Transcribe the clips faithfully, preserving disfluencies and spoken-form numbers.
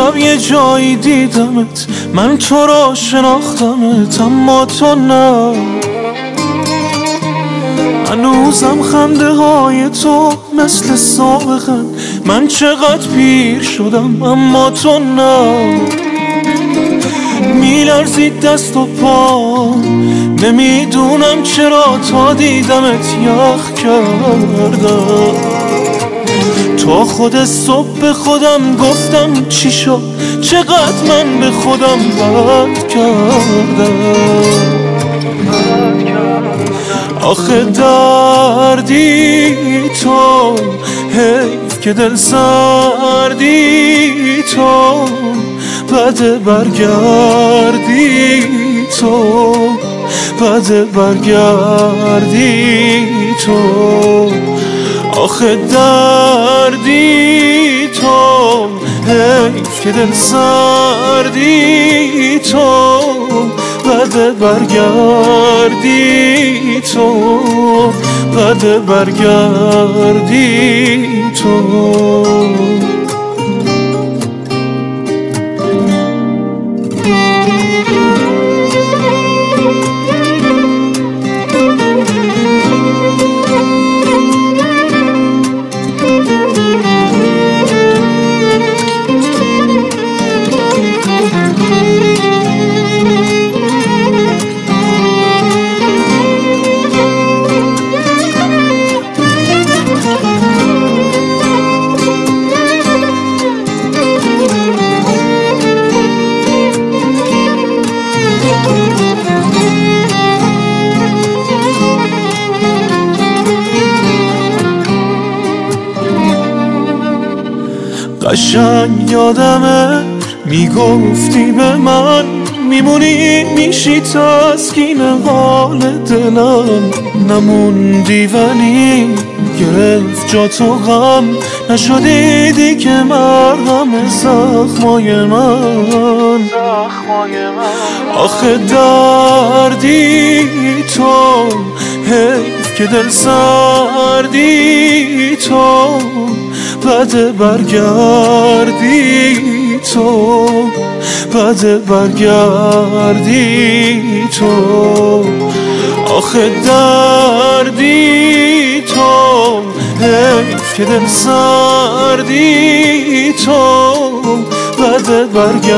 شب یه جایی دیدمت، من تو را شناختمت اما تو نه. هنوزم خنده های تو مثل سابقن، من چقدر پیر شدم اما تو نه. میلرزید دست و پا، نمیدونم چرا تا دیدمت یخ کردم. تا خود صبح به خودم گفتم چی شد، چقدر من به خودم بد کردم. آخه دردی تو، حیف که دل سردی تو، بده برگردی تو، بده برگردی تو. آخه دردی تو، حیف که دل سردی تو، بده برگردی تو، بده برگردی تو. قشنگ یادمه میگفتی به من، میمونی میشی تسکین حال دلم. نموندی ولی گرفت جا تو غم، نشدی دیگه مرهم زخمای من. آخه دردی تو، حیف که دل سردی تو، بده برگردی تو، بده برگردی تو. آخه دردی تو، حیف که دل سردی تو، بده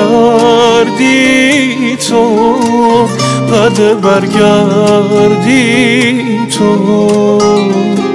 برگردی تو، بده برگردی تو.